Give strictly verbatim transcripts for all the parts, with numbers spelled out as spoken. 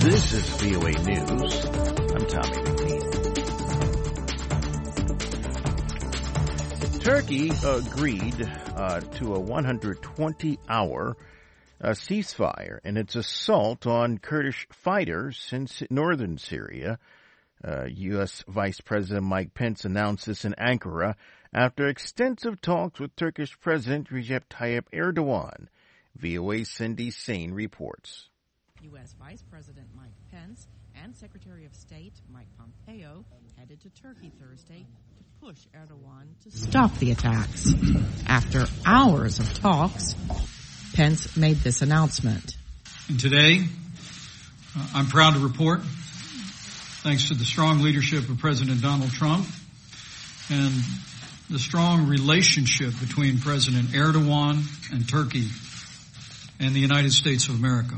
This is V O A News. I'm Tommy McNeil. Turkey agreed uh, to a one hundred twenty hour uh, ceasefire in its assault on Kurdish fighters in northern Syria. Uh, U S. Vice President Mike Pence announced this in Ankara after extensive talks with Turkish President Recep Tayyip Erdogan. V O A's Cindy Sain reports. U S. Vice President Mike Pence and Secretary of State Mike Pompeo headed to Turkey Thursday to push Erdogan to stop the attacks. After hours of talks, Pence made this announcement. And today, uh, I'm proud to report, thanks to the strong leadership of President Donald Trump and the strong relationship between President Erdogan and Turkey and the United States of America,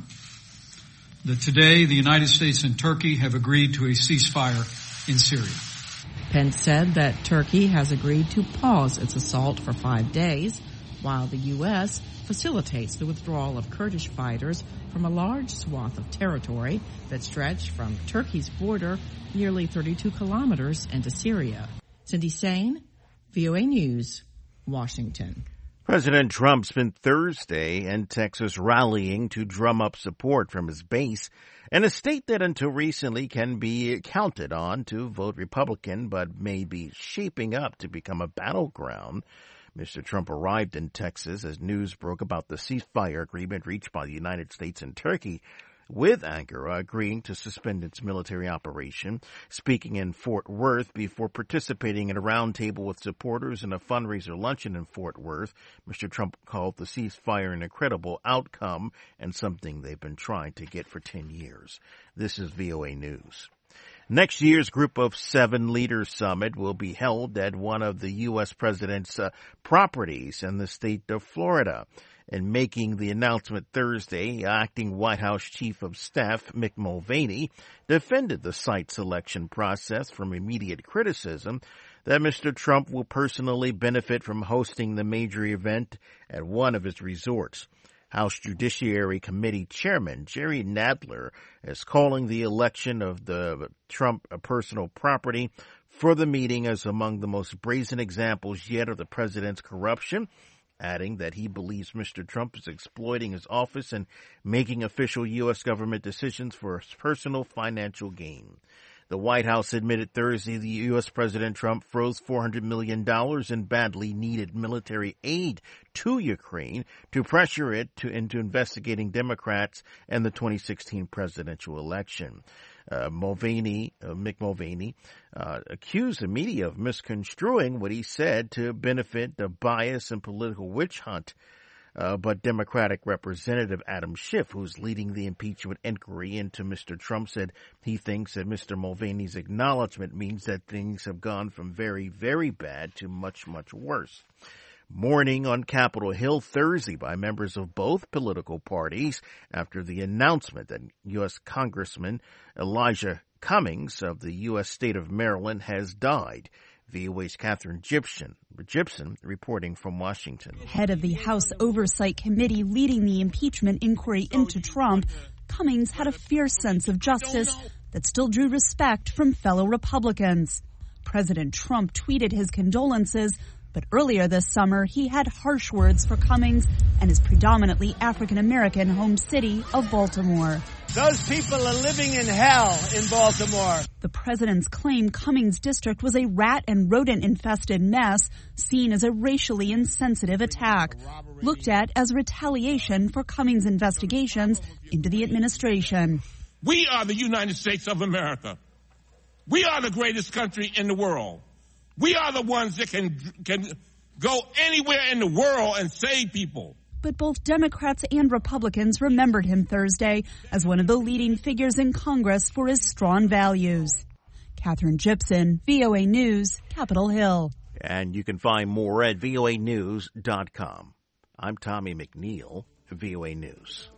that today the United States and Turkey have agreed to a ceasefire in Syria. Pence said that Turkey has agreed to pause its assault for five days, while the U S facilitates the withdrawal of Kurdish fighters from a large swath of territory that stretched from Turkey's border nearly thirty-two kilometers into Syria. Cindy Sain, V O A News, Washington. President Trump spent Thursday in Texas rallying to drum up support from his base in a state that until recently can be counted on to vote Republican but may be shaping up to become a battleground. Mister Trump arrived in Texas as news broke about the ceasefire agreement reached by the United States and Turkey, with Ankara agreeing to suspend its military operation, speaking in Fort Worth before participating in a roundtable with supporters in a fundraiser luncheon in Fort Worth. Mister Trump called the ceasefire an incredible outcome and something they've been trying to get for ten years. This is V O A News. Next year's Group of Seven Leaders Summit will be held at one of the U S president's uh, properties in the state of Florida. In making the announcement Thursday, acting White House Chief of Staff Mick Mulvaney defended the site selection process from immediate criticism that Mister Trump will personally benefit from hosting the major event at one of his resorts. House Judiciary Committee Chairman Jerry Nadler is calling the election of the Trump personal property for the meeting as among the most brazen examples yet of the president's corruption, adding that he believes Mister Trump is exploiting his office and making official U S government decisions for his personal financial gain. The White House admitted Thursday the U S President Trump froze four hundred million dollars in badly needed military aid to Ukraine to pressure it to, into investigating Democrats and the twenty sixteen presidential election. Uh, Mulvaney, uh, Mick Mulvaney, uh, accused the media of misconstruing what he said to benefit the bias and political witch hunt. Uh, but Democratic Representative Adam Schiff, who's leading the impeachment inquiry into Mister Trump, said he thinks that Mister Mulvaney's acknowledgement means that things have gone from very, very bad to much, much worse. Mourning on Capitol Hill Thursday by members of both political parties after the announcement that U S Congressman Elijah Cummings of the U S state of Maryland has died. V O A's Catherine Gibson, Gibson reporting from Washington. Head of the House Oversight Committee leading the impeachment inquiry into Trump, Cummings had a fierce sense of justice that still drew respect from fellow Republicans. President Trump tweeted his condolences, but earlier this summer he had harsh words for Cummings and his predominantly African-American home city of Baltimore. Those people are living in hell in Baltimore. The president's claim Cummings' district was a rat and rodent-infested mess, seen as a racially insensitive attack, looked at as retaliation for Cummings' investigations into the administration. We are the United States of America. We are the greatest country in the world. We are the ones that can can go anywhere in the world and save people. But both Democrats and Republicans remembered him Thursday as one of the leading figures in Congress for his strong values. Catherine Gibson, V O A News, Capitol Hill. And you can find more at V O A news dot com. I'm Tommy McNeil, V O A News.